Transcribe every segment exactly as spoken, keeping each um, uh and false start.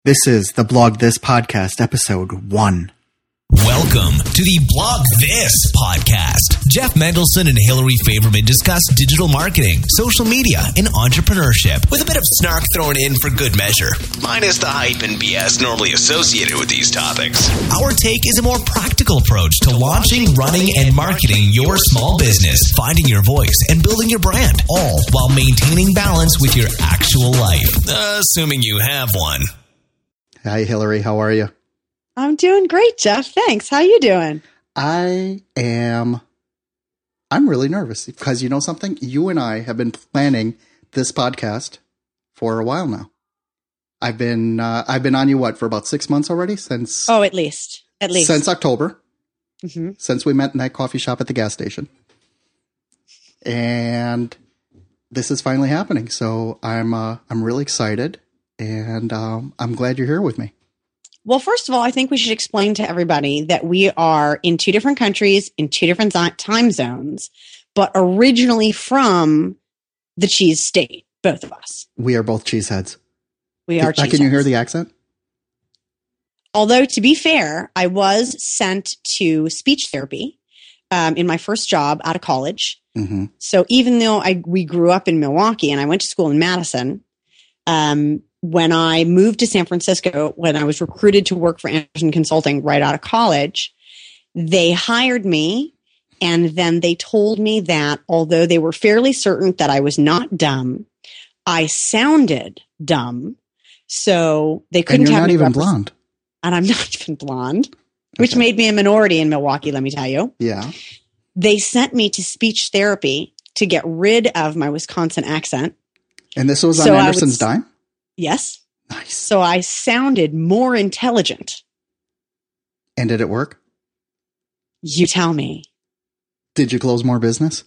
This is the Blog This Podcast, episode one. Welcome to the Blog This Podcast. Jeff Mendelson and Hillary Favorman discuss digital marketing, social media, and entrepreneurship with a bit of snark thrown in for good measure, minus the hype and B S normally associated with these topics. Our take is a more practical approach to launching, running, and marketing your small business, finding your voice, and building your brand, all while maintaining balance with your actual life, assuming you have one. Hi, Hillary. How are you? I'm doing great, Jeff. Thanks. How you doing? I am, I'm really nervous because you know something? You and I have been planning this podcast for a while now. I've been, uh, I've been on you, what, for about six months already? Since, Oh, at least, at least. Since October, mm-hmm. since we met in that coffee shop at the gas station. And this is finally happening. So I'm, uh, I'm really excited. And um, I'm glad you're here with me. Well, first of all, I think we should explain to everybody that we are in two different countries, in two different zi- time zones, but originally from the cheese state, both of us. We are both cheeseheads. We are cheeseheads. Can you hear the accent? Although, to be fair, I was sent to speech therapy um, in my first job out of college. Mm-hmm. So even though I we grew up in Milwaukee and I went to school in Madison, um, when I moved to San Francisco, when I was recruited to work for Anderson Consulting right out of college, they hired me, and then they told me that although they were fairly certain that I was not dumb, I sounded dumb, so they couldn't and you're have not me even represent- blonde. And I'm not even blonde, which Okay. made me a minority in Milwaukee, let me tell you. Yeah. They sent me to speech therapy to get rid of my Wisconsin accent. And this was on So I Anderson's would- dime? Yes. Nice. So I sounded more intelligent. And did it work? You tell me. Did you close more business?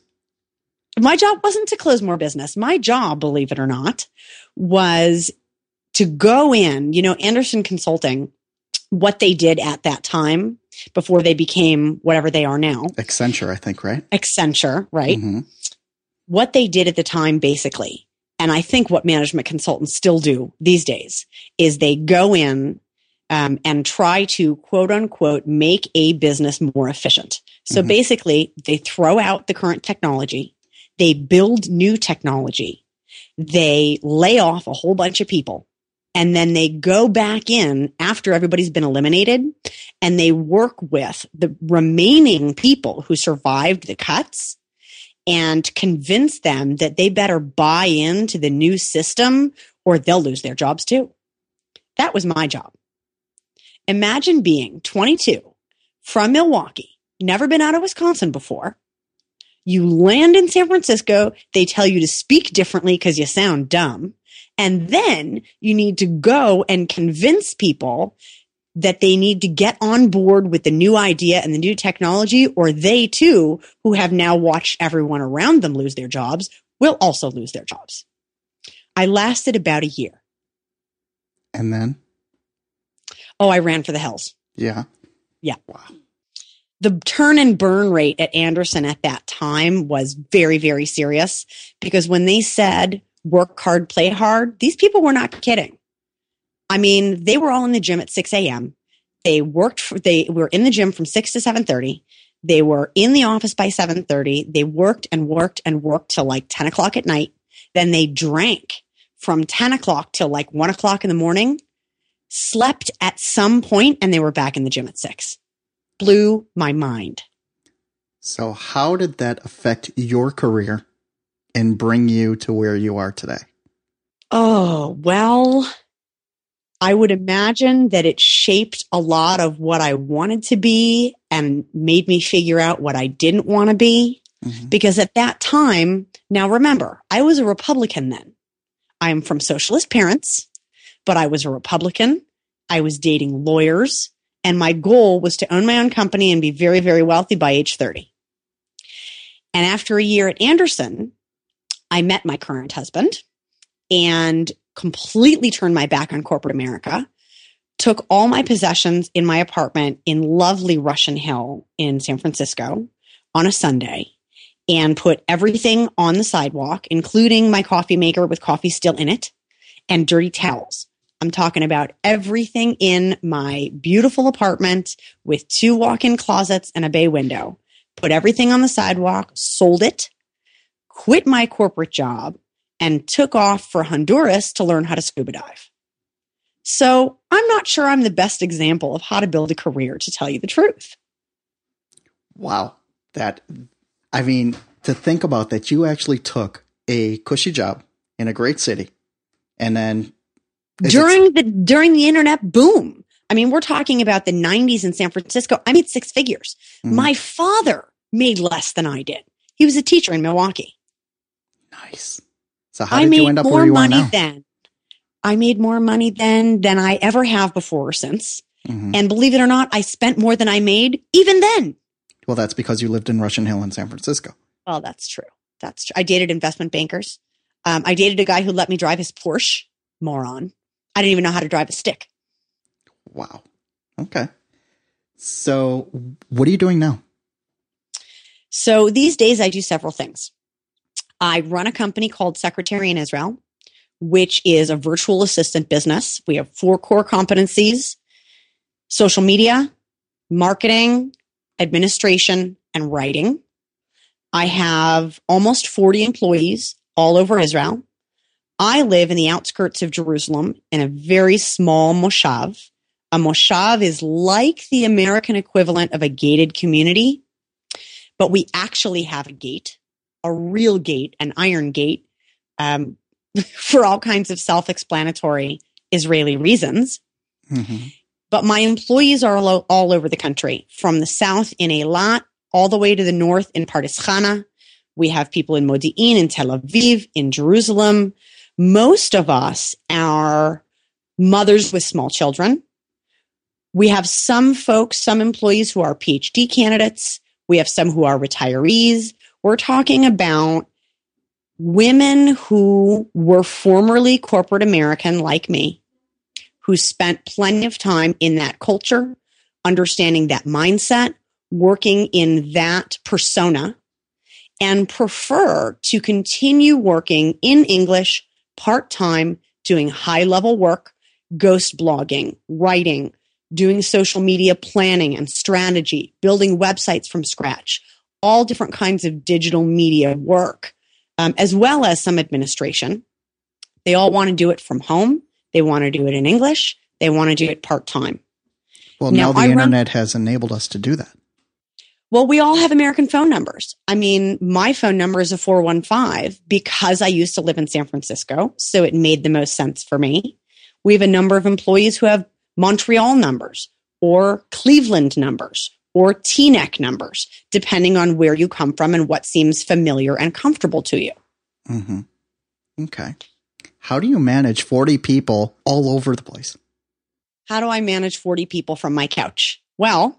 My job wasn't to close more business. My job, believe it or not, was to go in, you know, Anderson Consulting, what they did at that time before they became whatever they are now. Accenture, I think, right? Accenture, right? Mm-hmm. What they did at the time, basically, and I think what management consultants still do these days, is they go in um, and try to, quote unquote, make a business more efficient. So Mm-hmm. basically, they throw out the current technology, they build new technology, they lay off a whole bunch of people, and then they go back in after everybody's been eliminated, and they work with the remaining people who survived the cuts and convince them that they better buy into the new system or they'll lose their jobs too. That was my job. Imagine being twenty-two, from Milwaukee, never been out of Wisconsin before. You land in San Francisco, they tell you to speak differently because you sound dumb. And then you need to go and convince people that they need to get on board with the new idea and the new technology, or they too, who have now watched everyone around them lose their jobs, will also lose their jobs. I lasted about a year. And then? Oh, I ran for the hills. Yeah. Yeah. Wow. The turn and burn rate at Anderson at that time was very, very serious, because when they said work hard, play hard, these people were not kidding. I mean, they were all in the gym at six a.m. They worked for, they were in the gym from six to seven thirty. They were in the office by seven thirty. They worked and worked and worked till like ten o'clock at night. Then they drank from ten o'clock till like one o'clock in the morning, slept at some point, and they were back in the gym at six. Blew my mind. So how did that affect your career and bring you to where you are today? Oh, well, I would imagine that it shaped a lot of what I wanted to be and made me figure out what I didn't want to be. Mm-hmm. Because at that time, now remember, I was a Republican then. I am from socialist parents, but I was a Republican. I was dating lawyers, and my goal was to own my own company and be very, very wealthy by age thirty. And after a year at Anderson, I met my current husband and completely turned my back on corporate America, took all my possessions in my apartment in lovely Russian Hill in San Francisco on a Sunday, and put everything on the sidewalk, including my coffee maker with coffee still in it, and dirty towels I'm talking about everything in my beautiful apartment with two walk-in closets and a bay window. Put everything on the sidewalk, sold it, quit my corporate job, and took off for Honduras to learn how to scuba dive. So I'm not sure I'm the best example of how to build a career, to tell you the truth. Wow. That, I mean, to think about that, you actually took a cushy job in a great city and then during the, during the internet boom. I mean, we're talking about the nineties in San Francisco. I made six figures. Mm-hmm. My father made less than I did. He was a teacher in Milwaukee. Nice. So how did you end up where you are now? Then. I made more money then than I ever have before or since. Mm-hmm. And believe it or not, I spent more than I made even then. Well, that's because you lived in Russian Hill in San Francisco. Well, that's true. That's true. I dated investment bankers. Um, I dated a guy who let me drive his Porsche. Moron. I didn't even know how to drive a stick. Wow. Okay. So what are you doing now? So these days I do several things. I run a company called Secretary in Israel, which is a virtual assistant business. We have four core competencies: social media, marketing, administration, and writing. I have almost forty employees all over Israel. I live in the outskirts of Jerusalem in a very small moshav. A moshav is like the American equivalent of a gated community, but we actually have a gate, a real gate, an iron gate, um, for all kinds of self-explanatory Israeli reasons. Mm-hmm. But my employees are all, all over the country, from the south in Eilat all the way to the north in Pardes Chana. We have people in Modi'in, in Tel Aviv, in Jerusalem. Most of us are mothers with small children. We have some folks, some employees who are PhD candidates. We have some who are retirees. We're talking about women who were formerly corporate American like me, who spent plenty of time in that culture, understanding that mindset, working in that persona, and prefer to continue working in English part-time, doing high-level work, ghost blogging, writing, doing social media planning and strategy, building websites from scratch, all different kinds of digital media work, um, as well as some administration. They all want to do it from home. They want to do it in English. They want to do it part-time. Well, now, now the I internet run- has enabled us to do that. Well, we all have American phone numbers. I mean, my phone number is a four one five because I used to live in San Francisco, so it made the most sense for me. We have a number of employees who have Montreal numbers or Cleveland numbers or T N E C numbers, depending on where you come from and what seems familiar and comfortable to you. Mm-hmm. Okay. How do you manage forty people all over the place? How do I manage forty people from my couch? Well,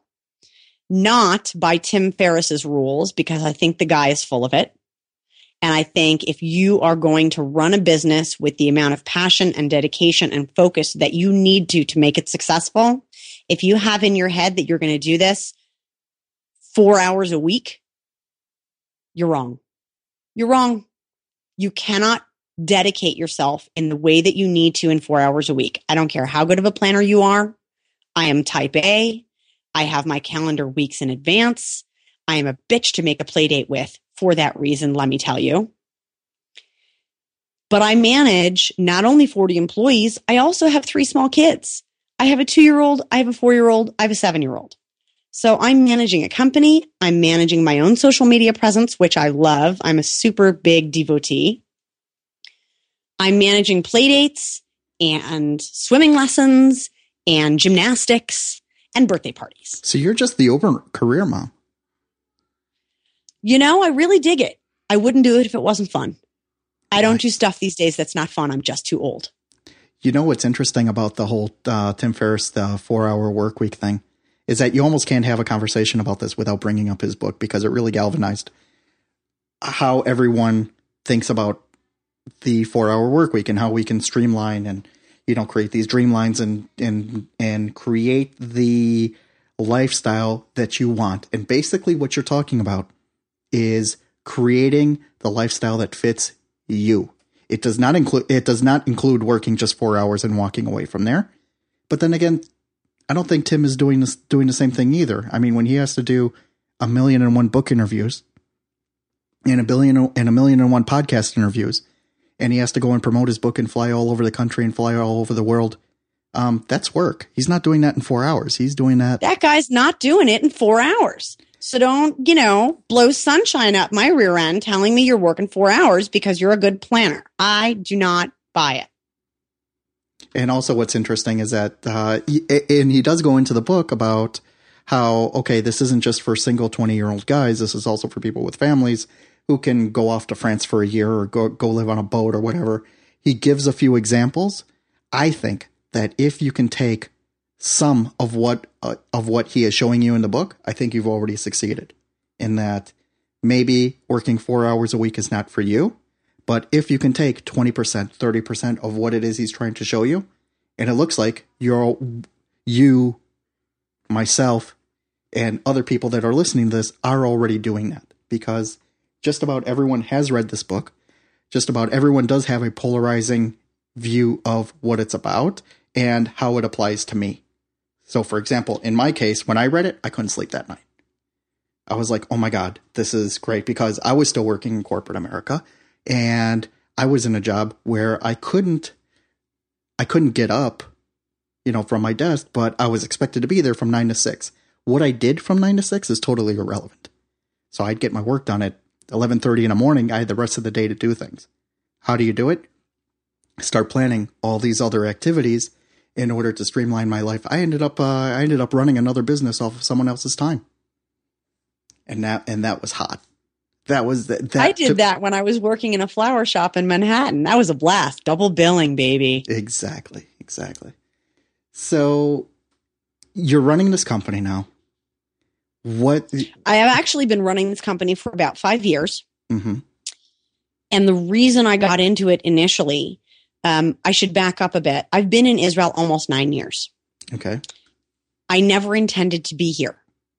not by Tim Ferriss's rules, because I think the guy is full of it. And I think if you are going to run a business with the amount of passion and dedication and focus that you need to to make it successful, if you have in your head that you're going to do this four hours a week, you're wrong. You're wrong. You cannot dedicate yourself in the way that you need to in four hours a week. I don't care how good of a planner you are. I am type A. I have my calendar weeks in advance. I am a bitch to make a play date with for that reason, let me tell you. But I manage not only forty employees, I also have three small kids. I have a two-year-old, I have a four-year-old, I have a seven-year-old. So I'm managing a company. I'm managing my own social media presence, which I love. I'm a super big devotee. I'm managing play dates and swimming lessons and gymnastics and birthday parties. So you're just the over career mom. You know, I really dig it. I wouldn't do it if it wasn't fun. I don't do stuff these days that's not fun. I'm just too old. You know what's interesting about the whole uh, Tim Ferriss, the four-hour work week thing, is that you almost can't have a conversation about this without bringing up his book, because it really galvanized how everyone thinks about the four-hour work week and how we can streamline and, you know, create these dreamlines and and and create the lifestyle that you want. And basically what you're talking about is creating the lifestyle that fits you. It does not include, it does not include working just four hours and walking away from there. But then again, I don't think Tim is doing this, doing the same thing either. I mean, when he has to do a million and one book interviews and a billion and a million and one podcast interviews, and he has to go and promote his book and fly all over the country and fly all over the world, um, that's work. He's not doing that in four hours. He's doing that. That guy's not doing it in four hours. So don't, you know, blow sunshine up my rear end telling me you're working four hours because you're a good planner. I do not buy it. And also what's interesting is that, uh, he, and he does go into the book about how, okay, this isn't just for single twenty-year-old guys. This is also for people with families who can go off to France for a year or go, go live on a boat or whatever. He gives a few examples. I think that if you can take some of what uh, of what he is showing you in the book, I think you've already succeeded in that. Maybe working four hours a week is not for you, but if you can take twenty percent, thirty percent of what it is he's trying to show you, and it looks like you're, you, myself, and other people that are listening to this are already doing that, because just about everyone has read this book. Just about everyone does have a polarizing view of what it's about and how it applies to me. So, for example, in my case, when I read it, I couldn't sleep that night. I was like, oh my God, this is great, because I was still working in corporate America and I was in a job where I couldn't, I couldn't get up, you know, from my desk, but I was expected to be there from nine to six. What I did from nine to six is totally irrelevant. So I'd get my work done at eleven thirty in the morning. I had the rest of the day to do things. How do you do it? Start planning all these other activities in order to streamline my life. I ended up, uh, I ended up running another business off of someone else's time. And that, and that was hot. That was the, that. I did took, that when I was working in a flower shop in Manhattan. That was a blast. Double billing, baby. Exactly. Exactly. So you're running this company now. What? I have actually been running this company for about five years. Mm-hmm. And the reason I got into it initially, um, I should back up a bit. I've been in Israel almost nine years. Okay. I never intended to be here.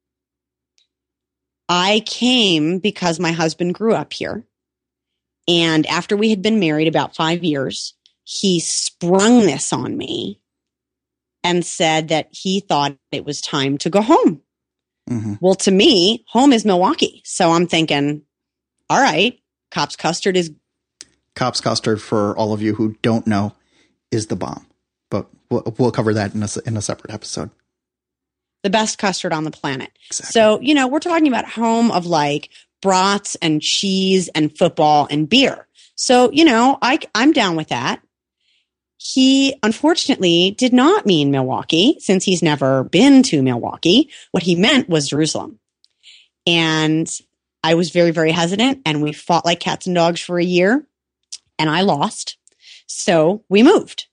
I came because my husband grew up here. And after we had been married about five years, he sprung this on me and said that he thought it was time to go home. Mm-hmm. Well, to me, home is Milwaukee. So I'm thinking, all right, Kopp's Custard is... Kopp's Custard, for all of you who don't know, is the bomb. But we'll, we'll cover that in a, in a separate episode. The best custard on the planet. Exactly. So, you know, we're talking about home of like brats and cheese and football and beer. So, you know, I, I'm down with that. He unfortunately did not mean Milwaukee, since he's never been to Milwaukee. What he meant was Jerusalem. And I was very, very hesitant, and we fought like cats and dogs for a year, and I lost. So we moved.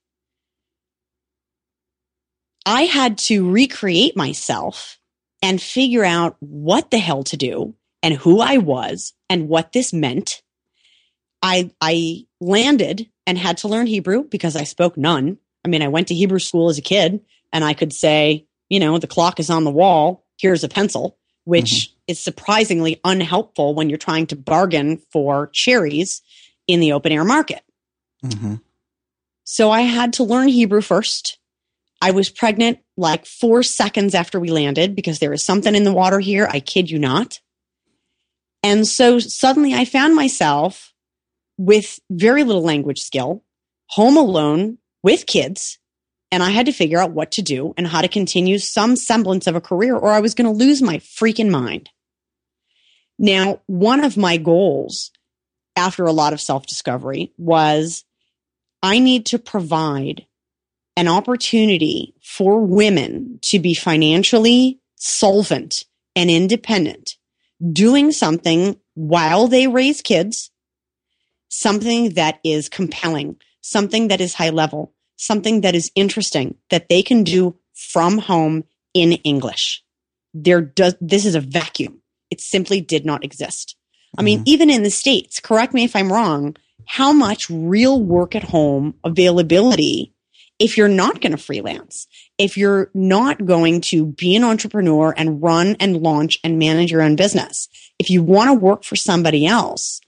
I had to recreate myself and figure out what the hell to do and who I was and what this meant. I I landed and had to learn Hebrew because I spoke none. I mean, I went to Hebrew school as a kid, and I could say, you know, the clock is on the wall. Here's a pencil, which mm-hmm. is surprisingly unhelpful when you're trying to bargain for cherries in the open air market. Mm-hmm. So I had to learn Hebrew first. I was pregnant like four seconds after we landed because there is something in the water here. I kid you not. And so suddenly I found myself with very little language skill, home alone with kids, and I had to figure out what to do and how to continue some semblance of a career, or I was going to lose my freaking mind. Now, one of my goals after a lot of self-discovery was I need to provide an opportunity for women to be financially solvent and independent, doing something while they raise kids, something that is compelling, something that is high level, something that is interesting, that they can do from home in English. There does, this is a vacuum. It simply did not exist. I mean, mm-hmm. even in the States, correct me if I'm wrong, how much real work at home availability if you're not going to freelance, if you're not going to be an entrepreneur and run and launch and manage your own business, if you want to work for somebody else,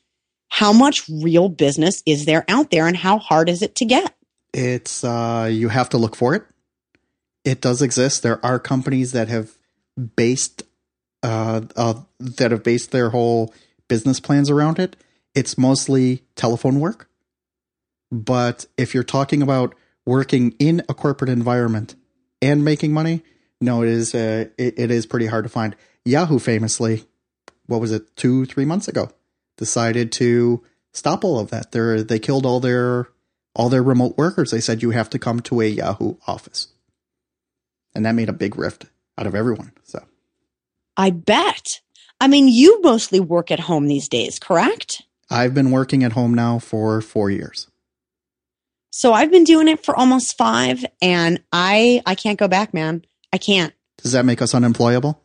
How much real business is there out there, and how hard is it to get? It's, uh, you have to look for it. It does exist. There are companies that have based, uh, uh, that have based their whole business plans around it. It's mostly telephone work. But if you're talking about working in a corporate environment and making money, no, it is, uh, it, it is pretty hard to find. Yahoo famously, what was it, two, three months ago, decided to stop all of that. They they killed all their all their remote workers. They said you have to come to a Yahoo office, and that made a big rift out of everyone. So, I bet. I mean, you mostly work at home these days, correct? I've been working at home now for four years. So I've been doing it for almost five, and I I can't go back, man. I can't. Does that make us unemployable?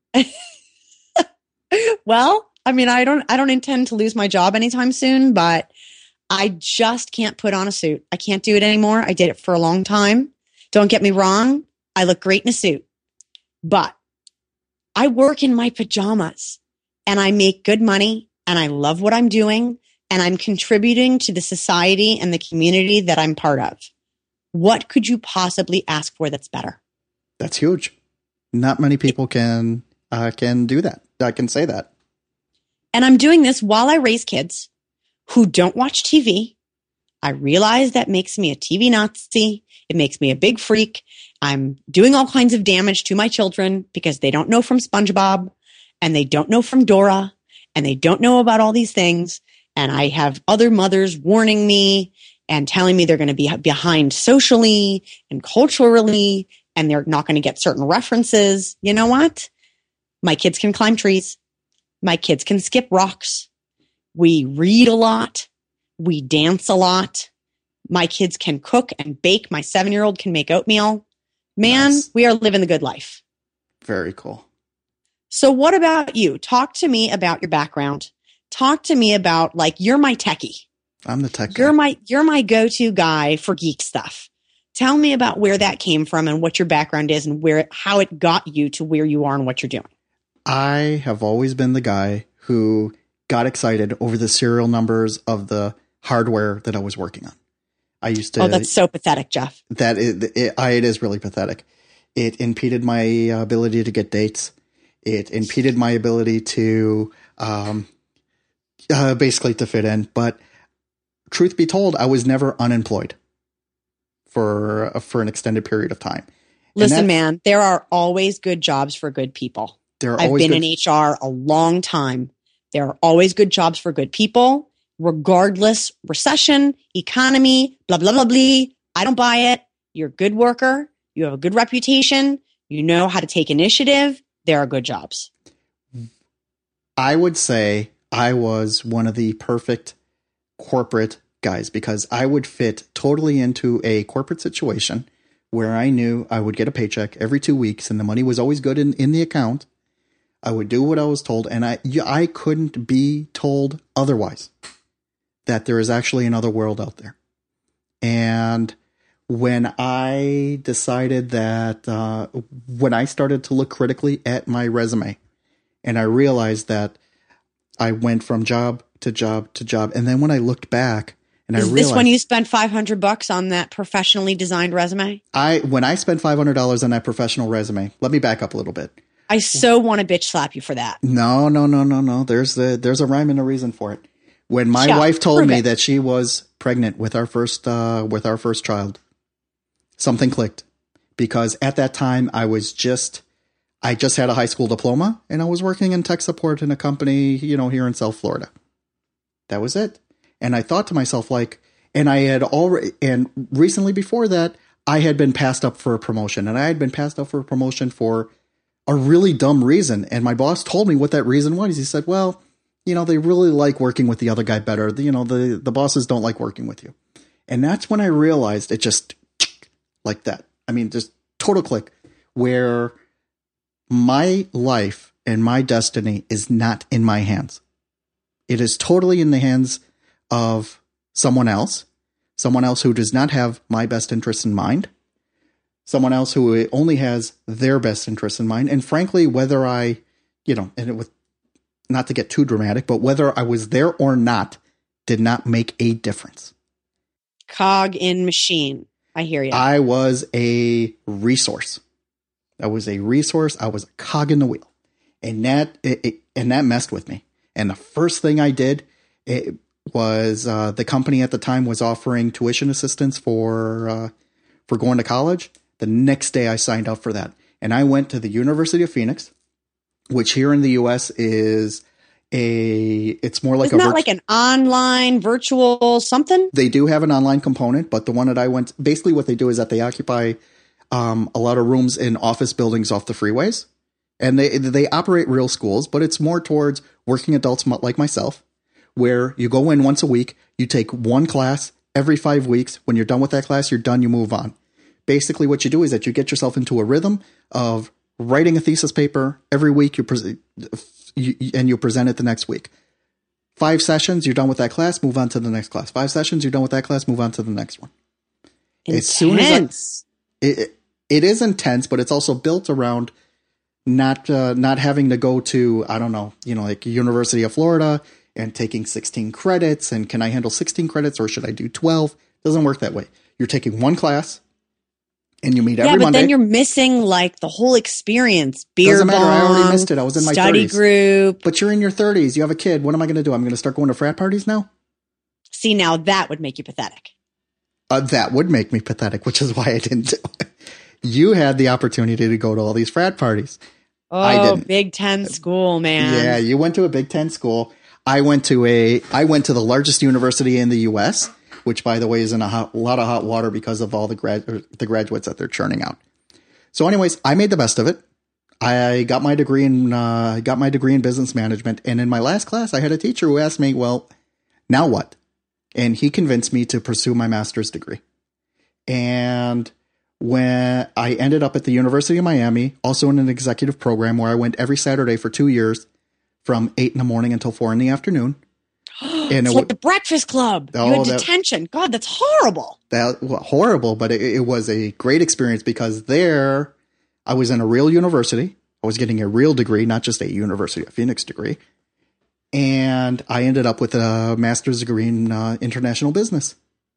Well, I mean, I don't I don't intend to lose my job anytime soon, but I just can't put on a suit. I can't do it anymore. I did it for a long time. Don't get me wrong. I look great in a suit, but I work in my pajamas and I make good money and I love what I'm doing and I'm contributing to the society and the community that I'm part of. What could you possibly ask for that's better? That's huge. Not many people can uh, can do that. I can say that. And I'm doing this while I raise kids who don't watch T V. I realize that makes me a T V Nazi. It makes me a big freak. I'm doing all kinds of damage to my children because they don't know from SpongeBob and they don't know from Dora and they don't know about all these things. And I have other mothers warning me and telling me they're going to be behind socially and culturally and they're not going to get certain references. You know what? My kids can climb trees. My kids can skip rocks. We read a lot. We dance a lot. My kids can cook and bake. My seven-year-old can make oatmeal. Man, nice. We are living the good life. Very cool. So what about you? Talk to me about your background. Talk to me about, like, you're my techie. I'm the tech guy. You're my, you're my go-to guy for geek stuff. Tell me about where that came from and what your background is and where, how it got you to where you are and what you're doing. I have always been the guy who got excited over the serial numbers of the hardware that I was working on. I used to. Oh, that's so pathetic, Jeff. That it, it, I, it is really pathetic. It impeded my ability to get dates. It impeded my ability to, um, uh, basically to fit in. But truth be told, I was never unemployed for uh, for an extended period of time. Listen, that, man, there are always good jobs for good people. There are I've always been good- in H R a long time. There are always good jobs for good people, regardless recession, economy, blah, blah, blah, blah. I don't buy it. You're a good worker. You have a good reputation. You know how to take initiative. There are good jobs. I would say I was one of the perfect corporate guys because I would fit totally into a corporate situation where I knew I would get a paycheck every two weeks and the money was always good in, in the account. I would do what I was told, and I I couldn't be told otherwise that there is actually another world out there. And when I decided that, uh, when I started to look critically at my resume, and I realized that I went from job to job to job, and then when I looked back, and is I realized, this when you spent five hundred bucks on that professionally designed resume? I when I spent five hundred dollars on that professional resume, let me back up a little bit. I so want to bitch slap you for that. No, no, no, no, no. There's the there's a rhyme and a reason for it. When my Shut, wife told me it. that she was pregnant with our first uh, with our first child, something clicked because at that time I was just I just had a high school diploma and I was working in tech support in a company, you know, here in South Florida. That was it. And I thought to myself, like, and I had already, and recently before that, I had been passed up for a promotion, and I had been passed up for a promotion for a really dumb reason. And my boss told me what that reason was. He said, well, you know, they really like working with the other guy better. You know, the, the bosses don't like working with you. And that's when I realized it just like that. I mean, just total click where my life and my destiny is not in my hands. It is totally in the hands of someone else, someone else who does not have my best interests in mind, someone else who only has their best interests in mind. And frankly, whether I, you know, and it was not to get too dramatic, but whether I was there or not, did not make a difference. Cog in machine. I hear you. I was a resource. I was a resource. I was a cog in the wheel. And that, it, it, and that messed with me. And the first thing I did, it was, uh, the company at the time was offering tuition assistance for, uh, for going to college. The next day I signed up for that. And I went to the University of Phoenix, which here in the U S is a, it's more like Isn't a, that virt- like an online virtual something? They do have an online component, but the one that I went, basically what they do is that they occupy, um, a lot of rooms in office buildings off the freeways. And they they operate real schools, but it's more towards working adults like myself, where you go in once a week, you take one class every five weeks. When you're done with that class, you're done, you move on. Basically, what you do is that you get yourself into a rhythm of writing a thesis paper every week, you, pre- you and you present it the next week. Five sessions, you're done with that class, move on to the next class. Five sessions, you're done with that class, move on to the next one. Intense. As soon as I, it, it is intense, but it's also built around not uh, not having to go to, I don't know, you know, like University of Florida and taking sixteen credits. And can I handle sixteen credits or should I do twelve? It doesn't work that way. You're taking one class and you meet yeah, every but Monday. then you're missing like the whole experience. Beer Doesn't matter. bong, I already missed it. I was in my study thirties. group. But you're in your thirties. You have a kid. What am I going to do? I'm going to start going to frat parties now? See, now that would make you pathetic. Uh, that would make me pathetic, which is why I didn't do it. You had the opportunity to go to all these frat parties. Oh, I didn't. Big Ten school, man. Yeah, you went to a Big Ten school. I went to a. I went to the largest university in the U S, which, by the way, is in a hot, lot of hot water because of all the grad the graduates that they're churning out. So, anyways, I made the best of it. I got my degree in uh, got my degree in business management, and in my last class, I had a teacher who asked me, "Well, now what?" And he convinced me to pursue my master's degree. And when I ended up at the University of Miami, also in an executive program where I went every Saturday for two years from eight in the morning until four in the afternoon. And it it's like w- the Breakfast Club. Oh, you had that- detention. God, that's horrible. That well, horrible, but it, it was a great experience because there I was in a real university. I was getting a real degree, not just a University of Phoenix degree. And I ended up with a master's degree in uh, international business.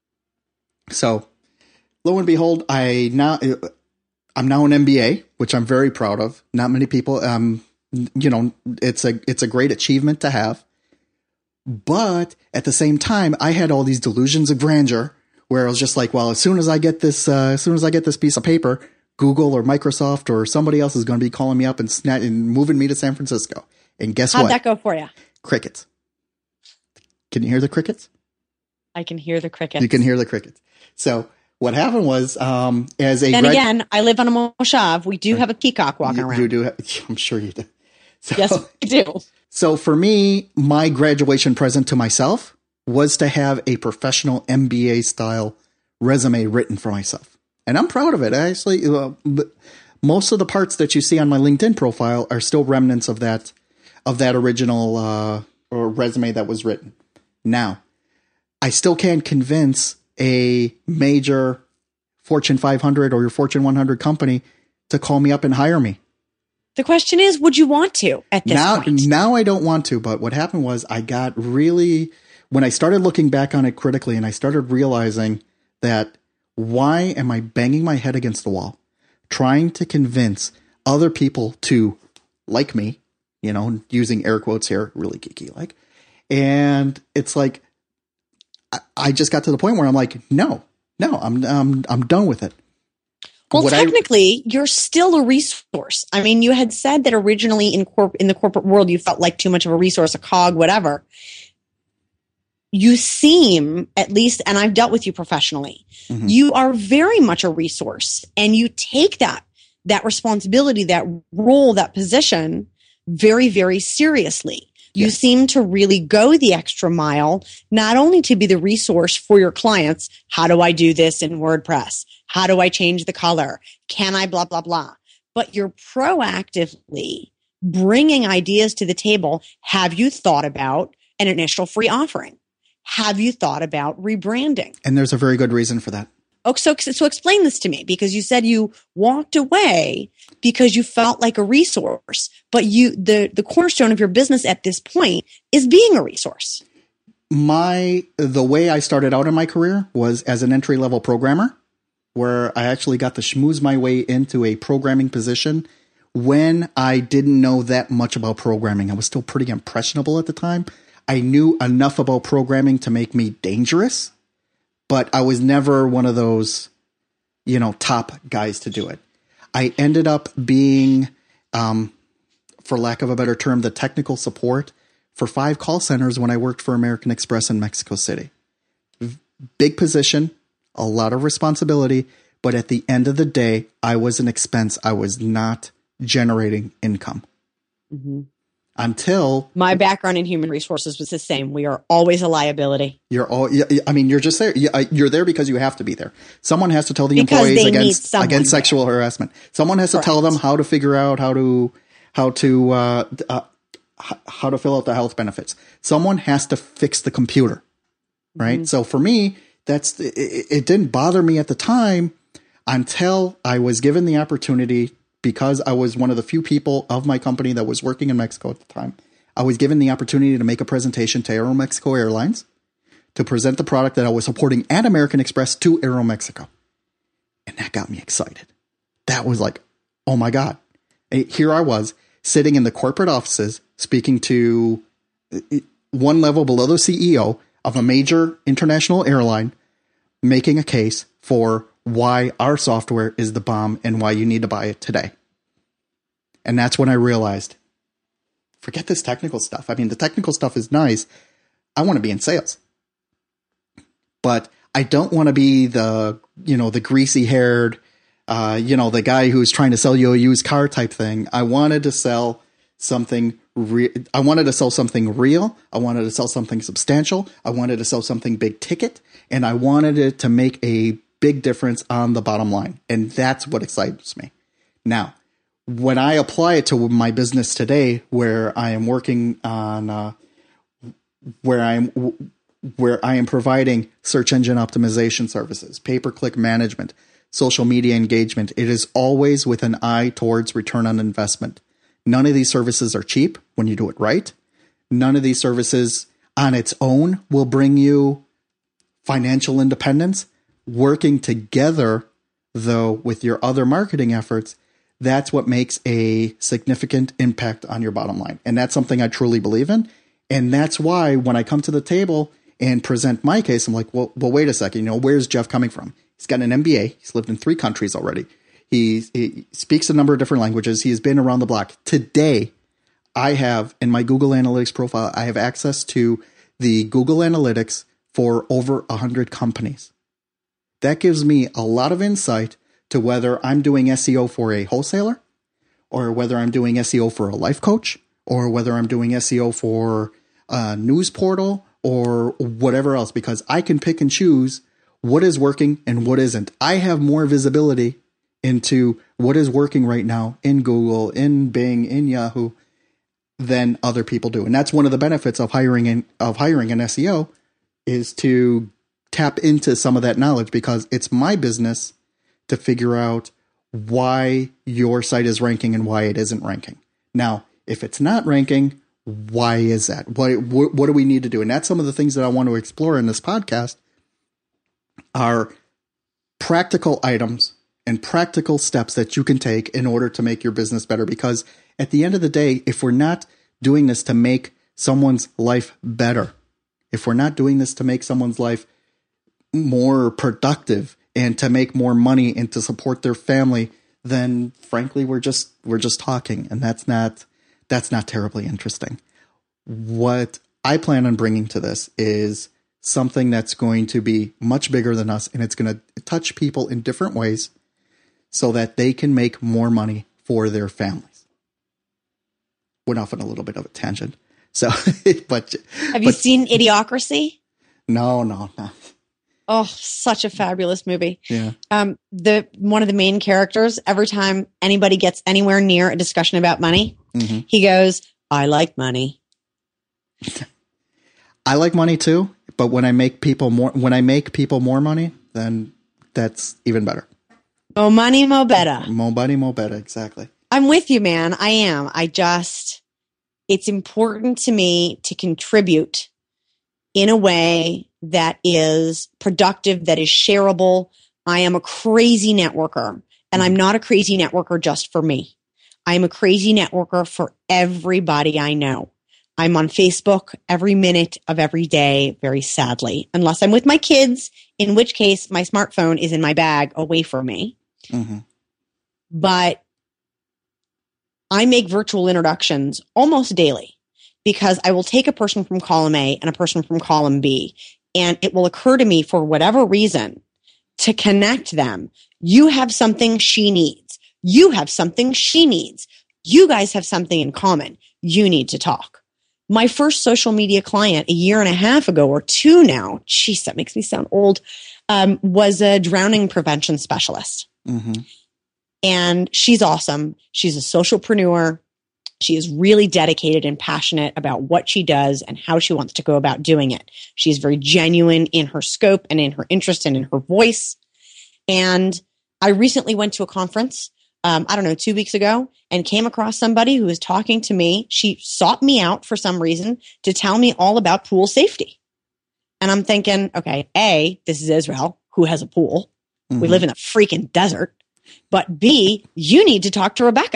So lo and behold, I now I'm now an M B A, which I'm very proud of. Not many people, um, you know, it's a it's a great achievement to have. But at the same time, I had all these delusions of grandeur where I was just like, well, as soon as I get this, uh, as soon as I get this piece of paper, Google or Microsoft or somebody else is going to be calling me up and snat and moving me to San Francisco. And guess How'd what? that go for you? Crickets. Can you hear the crickets? I can hear the crickets. You can hear the crickets. So what happened was, um, as a Then grad- again, I live on a moshav. We do have a peacock walking you, around. you do. Have, I'm sure you do. So, Yes, we do. So for me, my graduation present to myself was to have a professional M B A style resume written for myself. And I'm proud of it. I actually, uh, most of the parts that you see on my LinkedIn profile are still remnants of that, of that original uh, or resume that was written. Now, I still can't convince a major Fortune five hundred or your Fortune one hundred company to call me up and hire me. The question is, would you want to at this now, point? Now I don't want to, but what happened was I got really, when I started looking back on it critically and I started realizing that why am I banging my head against the wall, trying to convince other people to like me, you know, using air quotes here, really geeky like. And it's like, I, I just got to the point where I'm like, no, no, I'm, I'm, I'm done with it. Well, What I- technically, you're still a resource. I mean, you had said that originally in corp in the corporate world, you felt like too much of a resource, a cog, whatever. You seem, at least, and I've dealt with you professionally, Mhm. you are very much a resource, and you take that that responsibility, that role, that position very, very seriously. You Yes. seem to really go the extra mile, not only to be the resource for your clients. How do I do this in WordPress? How do I change the color? Can I blah, blah, blah? But you're proactively bringing ideas to the table. Have you thought about an initial free offering? Have you thought about rebranding? And there's a very good reason for that. Oh, so, so explain this to me, because you said you walked away because you felt like a resource, but you, the, the cornerstone of your business at this point is being a resource. my the way I started out in my career was as an entry level programmer, where I actually got to schmooze my way into a programming position when I didn't know that much about programming. I was still pretty impressionable at the time. I knew enough about programming to make me dangerous, but I was never one of those, you know, top guys to do it. I ended up being, um, for lack of a better term, the technical support for five call centers when I worked for American Express in Mexico City. Big position, a lot of responsibility, but at the end of the day, I was an expense. I was not generating income. Mm-hmm. Until my background in human resources was the same. We are always a liability. You're all, I mean, you're just there. You're there because you have to be there. Someone has to tell the because employees against, against there. sexual harassment. Someone has Correct. to tell them how to figure out how to, how to, uh, uh, how to fill out the health benefits. Someone has to fix the computer. Right. Mm-hmm. So for me, that's, it, it didn't bother me at the time until I was given the opportunity, because I was one of the few people of my company that was working in Mexico at the time. I was given the opportunity to make a presentation to Aeromexico Airlines to present the product that I was supporting at American Express to Aeromexico. And that got me excited. That was like, oh my God. Here I was sitting in the corporate offices speaking to one level below the C E O of a major international airline, making a case for why our software is the bomb and why you need to buy it today. And that's when I realized, forget this technical stuff. I mean, the technical stuff is nice. I want to be in sales. But I don't want to be the, you know, the greasy haired, uh, you know, the guy who's trying to sell you a used car type thing. I wanted to sell something re- I wanted to sell something real. I wanted to sell something substantial. I wanted to sell something big ticket, and I wanted it to make a big difference on the bottom line. And that's what excites me. Now, when I apply it to my business today, where I am working on, uh, where I'm, where I am providing search engine optimization services, pay-per-click management, social media engagement, it is always with an eye towards return on investment. None of these services are cheap when you do it right. None of these services on its own will bring you financial independence. Working together, though, with your other marketing efforts, that's what makes a significant impact on your bottom line. And that's something I truly believe in. And that's why when I come to the table and present my case, I'm like, well, well, wait a second. You know, where's Jeff coming from? He's got an M B A. He's lived in three countries already. He, he speaks a number of different languages. He has been around the block. Today, I have, in my Google Analytics profile, I have access to the Google Analytics for over one hundred companies. That gives me a lot of insight to whether I'm doing S E O for a wholesaler, or whether I'm doing S E O for a life coach, or whether I'm doing S E O for a news portal, or whatever else, because I can pick and choose what is working and what isn't. I have more visibility into what is working right now in Google, in Bing, in Yahoo than other people do. And that's one of the benefits of hiring in, of hiring an S E O, is to tap into some of that knowledge, because it's my business to figure out why your site is ranking and why it isn't ranking. Now, if it's not ranking, why is that? What, what, what do we need to do? And that's some of the things that I want to explore in this podcast, are practical items and practical steps that you can take in order to make your business better. Because at the end of the day, if we're not doing this to make someone's life better, if we're not doing this to make someone's life more productive and to make more money and to support their family, then frankly, we're just, we're just talking, and that's not, that's not terribly interesting. What I plan on bringing to this is something that's going to be much bigger than us, and it's going to touch people in different ways so that they can make more money for their families. Went off on a little bit of a tangent. So, but have you but, seen Idiocracy? No, no, no. Oh, such a fabulous movie. Yeah. Um, the one of the main characters, every time anybody gets anywhere near a discussion about money, mm-hmm. he goes, "I like money." I like money too, but when I make people more, when I make people more money, then that's even better. Mo money, mo better. Mo money, mo better. Exactly. I'm with you, man. I am. I just, it's important to me to contribute in a way that is productive, that is shareable. I am a crazy networker, and I'm not a crazy networker just for me. I'm a crazy networker for everybody I know. I'm on Facebook every minute of every day, very sadly, unless I'm with my kids, in which case my smartphone is in my bag away from me. Mm-hmm. But I make virtual introductions almost daily because I will take a person from column A and a person from column B, and it will occur to me for whatever reason to connect them. You have something she needs. You have something she needs. You guys have something in common. You need to talk. My first social media client a year and a half ago, or two now, geez, that makes me sound old, um, was a drowning prevention specialist. Mm-hmm. And she's awesome. She's a socialpreneur. She is really dedicated and passionate about what she does and how she wants to go about doing it. She's very genuine in her scope and in her interest and in her voice. And I recently went to a conference, um, I don't know, two weeks ago, and came across somebody who was talking to me. She sought me out for some reason to tell me all about pool safety. And I'm thinking, okay, A, this is Israel, who has a pool. Mm-hmm. We live in a freaking desert. But B, you need to talk to Rebecca.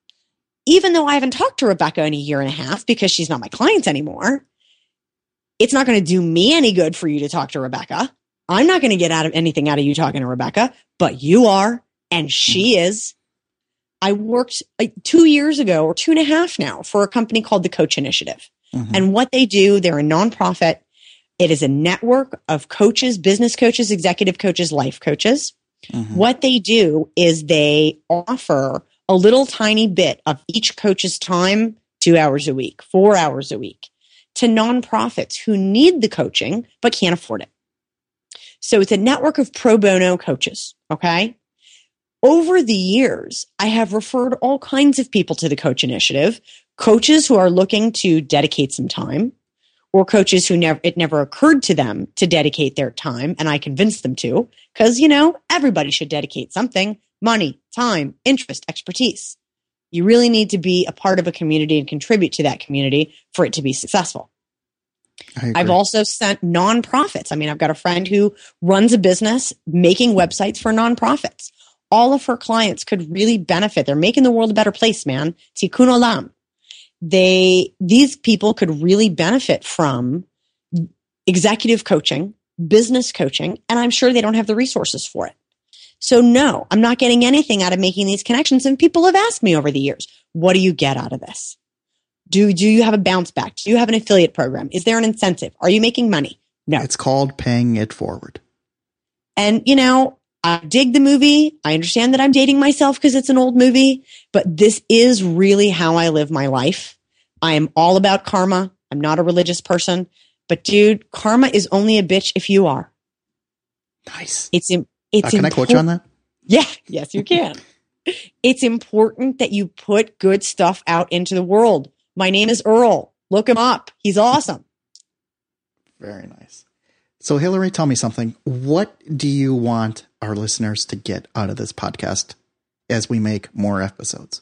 Even though I haven't talked to Rebecca in a year and a half because she's not my client anymore, it's not going to do me any good for you to talk to Rebecca. I'm not going to get out of anything out of you talking to Rebecca, but you are, and she is. I worked like two years ago or two and a half now for a company called the Coach Initiative. Mm-hmm. And what they do, they're a nonprofit. It is a network of coaches, business coaches, executive coaches, life coaches. Mm-hmm. What they do is they offer a little tiny bit of each coach's time, two hours a week, four hours a week, to nonprofits who need the coaching but can't afford it. So it's a network of pro bono coaches, okay? Over the years, I have referred all kinds of people to the Coach Initiative, coaches who are looking to dedicate some time, or coaches who never, it never occurred to them to dedicate their time, and I convinced them to, because, you know, everybody should dedicate something, money, time, interest, expertise. You really need to be a part of a community and contribute to that community for it to be successful. I've also sent nonprofits. I mean, I've got a friend who runs a business making websites for nonprofits. All of her clients could really benefit. They're making the world a better place, man. Tikkun olam. They, these people could really benefit from executive coaching, business coaching, and I'm sure they don't have the resources for it. So no, I'm not getting anything out of making these connections. And people have asked me over the years, what do you get out of this? Do, do you have a bounce back? Do you have an affiliate program? Is there an incentive? Are you making money? No. It's called paying it forward. And, you know, I dig the movie. I understand that I'm dating myself because it's an old movie, but this is really how I live my life. I am all about karma. I'm not a religious person, but dude, karma is only a bitch if you are. Nice. It's, it's uh, Can impor- I quote you on that? Yeah. Yes, you can. It's important that you put good stuff out into the world. My name is Earl. Look him up. He's awesome. Very nice. So Hillary, tell me something. What do you want our listeners to get out of this podcast as we make more episodes?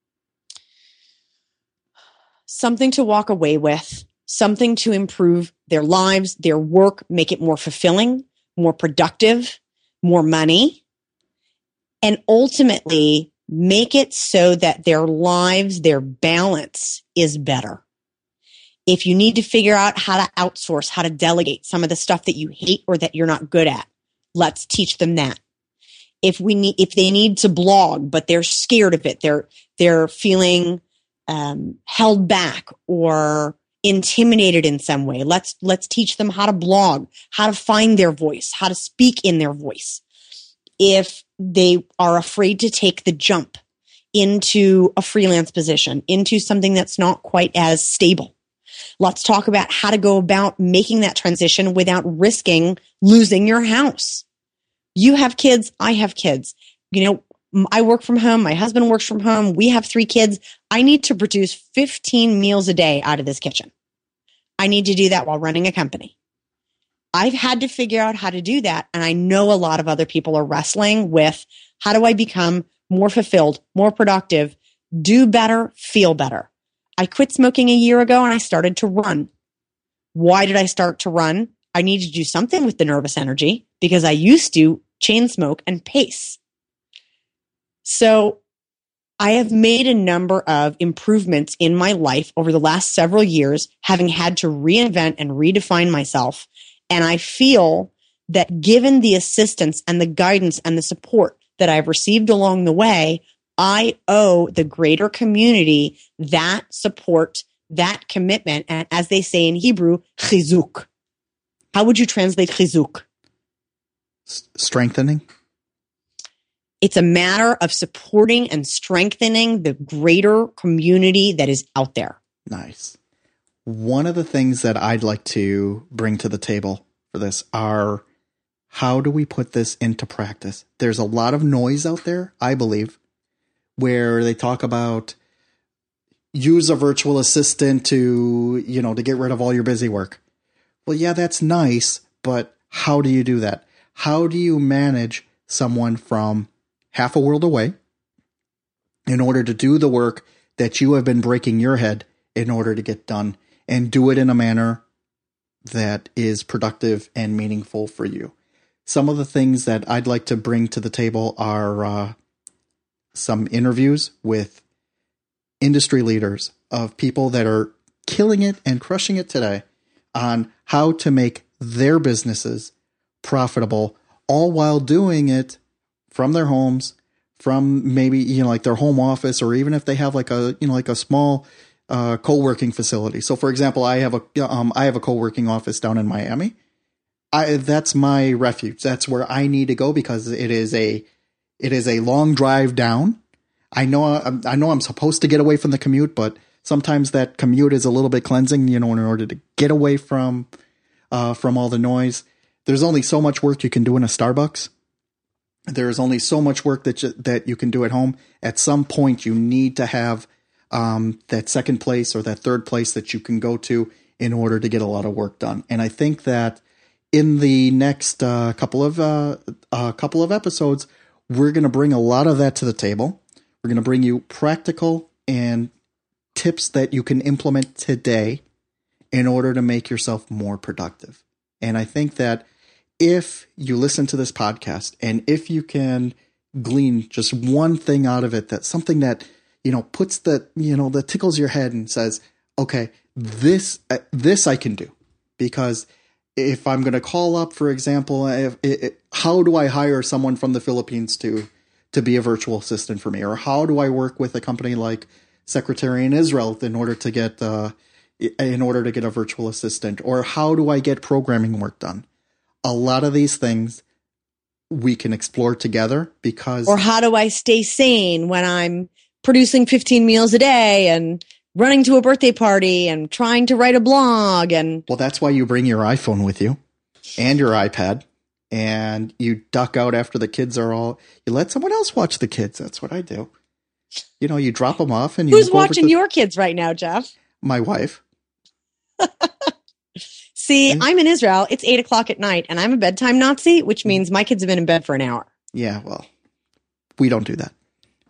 Something to walk away with, something to improve their lives, their work, make it more fulfilling, more productive, more money, and ultimately make it so that their lives, their balance is better. If you need to figure out how to outsource, how to delegate some of the stuff that you hate or that you're not good at, let's teach them that. If we need, if they need to blog, but they're scared of it, they're, they're feeling um, held back or intimidated in some way, let's, let's teach them how to blog, how to find their voice, how to speak in their voice. If they are afraid to take the jump into a freelance position, into something that's not quite as stable, let's talk about how to go about making that transition without risking losing your house. You have kids. I have kids. You know, I work from home. My husband works from home. We have three kids. I need to produce fifteen meals a day out of this kitchen. I need to do that while running a company. I've had to figure out how to do that. And I know a lot of other people are wrestling with how do I become more fulfilled, more productive, do better, feel better. I quit smoking a year ago and I started to run. Why did I start to run? I needed to do something with the nervous energy because I used to chain smoke and pace. So I have made a number of improvements in my life over the last several years, having had to reinvent and redefine myself. And I feel that given the assistance and the guidance and the support that I've received along the way, I owe the greater community that support, that commitment. And as they say in Hebrew, chizuk. How would you translate chizuk? S- strengthening. It's a matter of supporting and strengthening the greater community that is out there. Nice. One of the things that I'd like to bring to the table for this are, how do we put this into practice? There's a lot of noise out there, I believe, where they talk about use a virtual assistant to, you know, to get rid of all your busy work. Well, yeah, that's nice, but how do you do that? How do you manage someone from half a world away in order to do the work that you have been breaking your head in order to get done, and do it in a manner that is productive and meaningful for you? Some of the things that I'd like to bring to the table are uh, some interviews with industry leaders of people that are killing it and crushing it today on how to make their businesses profitable, all while doing it from their homes, from maybe, you know, like their home office, or even if they have like a, you know, like a small uh, co-working facility. So for example, I have a, um, I have a co-working office down in Miami. I, that's my refuge. That's where I need to go because it is a, it is a long drive down. I know, I, I know I'm supposed to get away from the commute, but sometimes that commute is a little bit cleansing, you know, in order to get away from, uh, from all the noise. There's only so much work you can do in a Starbucks. There's only so much work that you, that you can do at home. At some point, you need to have um, that second place or that third place that you can go to in order to get a lot of work done. And I think that in the next uh, couple of uh, uh, couple of episodes, we're going to bring a lot of that to the table. We're going to bring you practical and tips that you can implement today in order to make yourself more productive. And I think that if you listen to this podcast and if you can glean just one thing out of it, that's something that, you know, puts the, you know, that tickles your head and says, okay, this, uh, this I can do. Because if I'm going to call up, for example, if, if, how do I hire someone from the Philippines to, to be a virtual assistant for me? Or how do I work with a company like Secretary in Israel in order to get, uh, in order to get a virtual assistant? Or how do I get programming work done? A lot of these things we can explore together because... Or how do I stay sane when I'm producing fifteen meals a day and running to a birthday party and trying to write a blog? And well, that's why you bring your iPhone with you and your iPad, and you duck out after the kids are all... You let someone else watch the kids. That's what I do. You know, you drop them off and you... Who's watching your kids right now, Jeff? My wife. See, I'm in Israel. It's eight o'clock at night, and I'm a bedtime Nazi, which means my kids have been in bed for an hour. Yeah, well, we don't do that.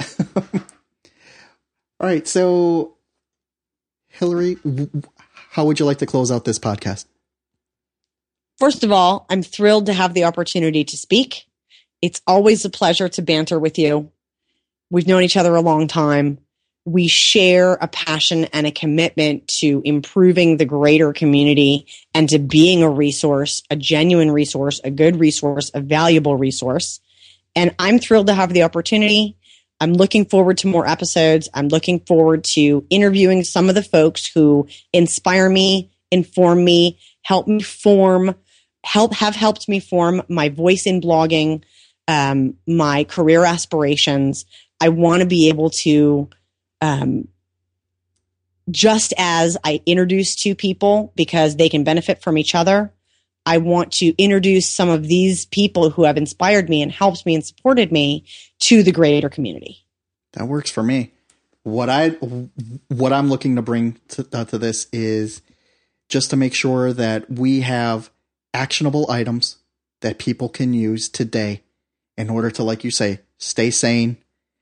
All right, so, Hillary, how would you like to close out this podcast? First of all, I'm thrilled to have the opportunity to speak. It's always a pleasure to banter with you. We've known each other a long time. We share a passion and a commitment to improving the greater community and to being a resource, a genuine resource, a good resource, a valuable resource. And I'm thrilled to have the opportunity. I'm looking forward to more episodes. I'm looking forward to interviewing some of the folks who inspire me, inform me, help me form, help have helped me form my voice in blogging, um, my career aspirations. I want to be able to Um, just as I introduce two people because they can benefit from each other, I want to introduce some of these people who have inspired me and helped me and supported me to the greater community. That works for me. What I, what I'm looking to bring to, uh, to this is just to make sure that we have actionable items that people can use today in order to, like you say, stay sane,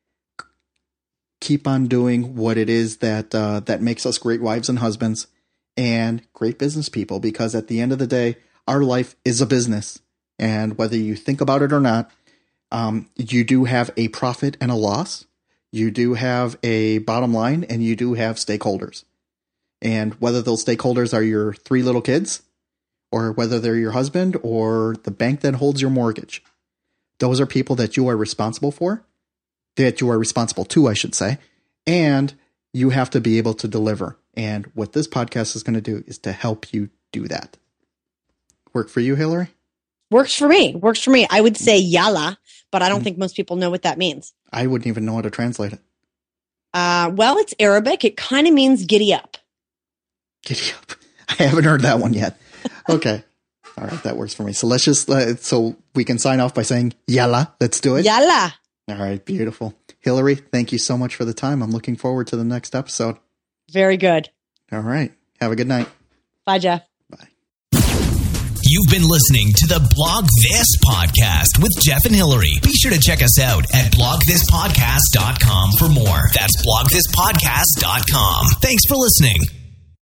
keep on doing what it is that uh, that makes us great wives and husbands, and great business people, because at the end of the day, our life is a business. And whether you think about it or not, um, you do have a profit and a loss. You do have a bottom line, and you do have stakeholders. And whether those stakeholders are your three little kids, or whether they're your husband or the bank that holds your mortgage, those are people that you are responsible for, that you are responsible to, I should say. And you have to be able to deliver. And what this podcast is going to do is to help you do that. Work for you, Hillary? Works for me. Works for me. I would say yalla, but I don't mm. think most people know what that means. I wouldn't even know how to translate it. Uh, well, it's Arabic. It kind of means giddy up. Giddy up. I haven't heard that one yet. Okay. All right. That works for me. So let's just, uh, so we can sign off by saying yalla. Let's do it. Yalla. All right. Beautiful. Hillary, thank you so much for the time. I'm looking forward to the next episode. Very good. All right. Have a good night. Bye, Jeff. Bye. You've been listening to the Blog This Podcast with Jeff and Hillary. Be sure to check us out at blog this podcast dot com for more. That's blog this podcast dot com. Thanks for listening.